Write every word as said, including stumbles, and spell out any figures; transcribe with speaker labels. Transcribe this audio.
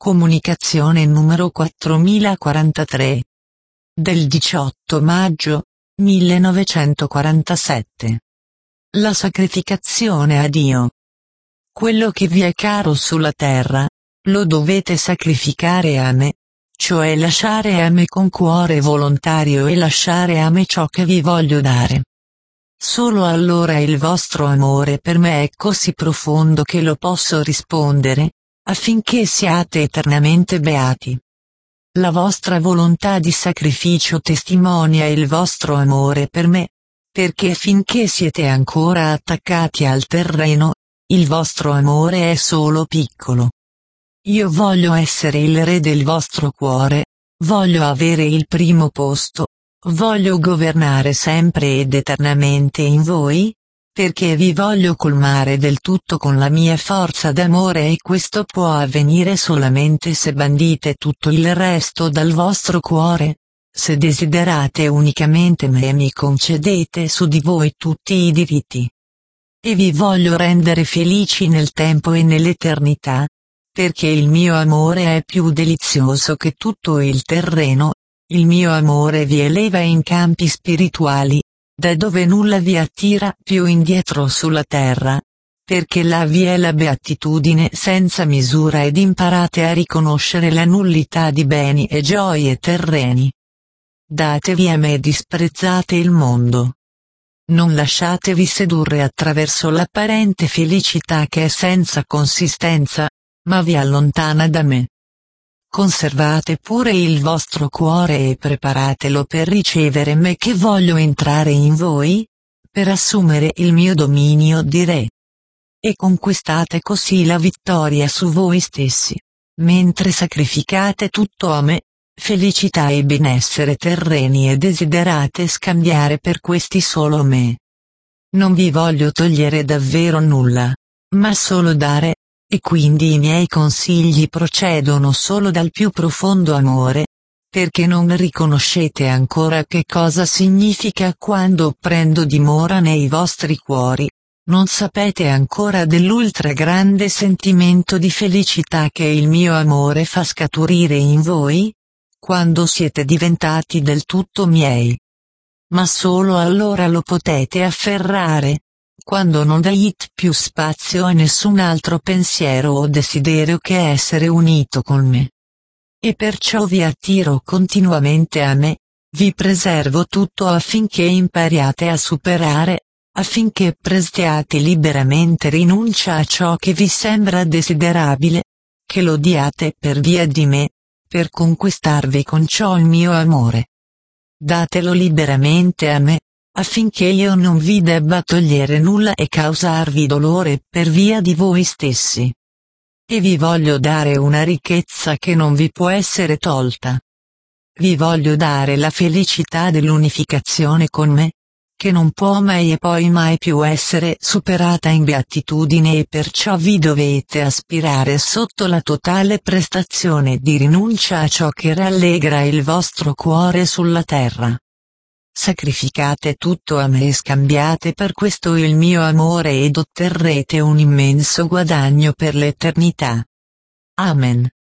Speaker 1: Comunicazione numero quattromilaquarantatré. Del diciotto maggio millenovecentoquarantasette. La sacrificazione a Dio. Quello che vi è caro sulla terra, lo dovete sacrificare a me, cioè lasciare a me con cuore volontario e lasciare a me ciò che vi voglio dare. Solo allora il vostro amore per me è così profondo che lo posso rispondere, affinché siate eternamente beati. La vostra volontà di sacrificio testimonia il vostro amore per me, perché finché siete ancora attaccati al terreno, il vostro amore è solo piccolo. Io voglio essere il re del vostro cuore, voglio avere il primo posto, voglio governare sempre ed eternamente in voi, perché vi voglio colmare del tutto con la mia forza d'amore e questo può avvenire solamente se bandite tutto il resto dal vostro cuore. Se desiderate unicamente me e mi concedete su di voi tutti i diritti. E vi voglio rendere felici nel tempo e nell'eternità, perché il mio amore è più delizioso che tutto il terreno, il mio amore vi eleva in campi spirituali, da dove nulla vi attira più indietro sulla terra, perché là vi è la beatitudine senza misura ed imparate a riconoscere la nullità di beni e gioie terreni. Datevi a me e disprezzate il mondo. Non lasciatevi sedurre attraverso l'apparente felicità che è senza consistenza, ma vi allontana da me. Conservate pure il vostro cuore e preparatelo per ricevere me che voglio entrare in voi, per assumere il mio dominio di re. E conquistate così la vittoria su voi stessi, mentre sacrificate tutto a me, felicità e benessere terreni e desiderate scambiare per questi solo me. Non vi voglio togliere davvero nulla, ma solo dare. E quindi i miei consigli procedono solo dal più profondo amore, perché non riconoscete ancora che cosa significa quando prendo dimora nei vostri cuori, non sapete ancora dell'ultra grande sentimento di felicità che il mio amore fa scaturire in voi, quando siete diventati del tutto miei. Ma solo allora lo potete afferrare, quando non date più spazio a nessun altro pensiero o desiderio che essere unito con me. E perciò vi attiro continuamente a me, vi preservo tutto affinché impariate a superare, affinché prestiate liberamente rinuncia a ciò che vi sembra desiderabile, che lo diate per via di me, per conquistarvi con ciò il mio amore. Datelo liberamente a me, affinché io non vi debba togliere nulla e causarvi dolore per via di voi stessi. E vi voglio dare una ricchezza che non vi può essere tolta. Vi voglio dare la felicità dell'unificazione con me, che non può mai e poi mai più essere superata in beatitudine e perciò vi dovete aspirare sotto la totale prestazione di rinuncia a ciò che rallegra il vostro cuore sulla terra. Sacrificate tutto a me e scambiate per questo il mio amore ed otterrete un immenso guadagno per l'eternità. Amen.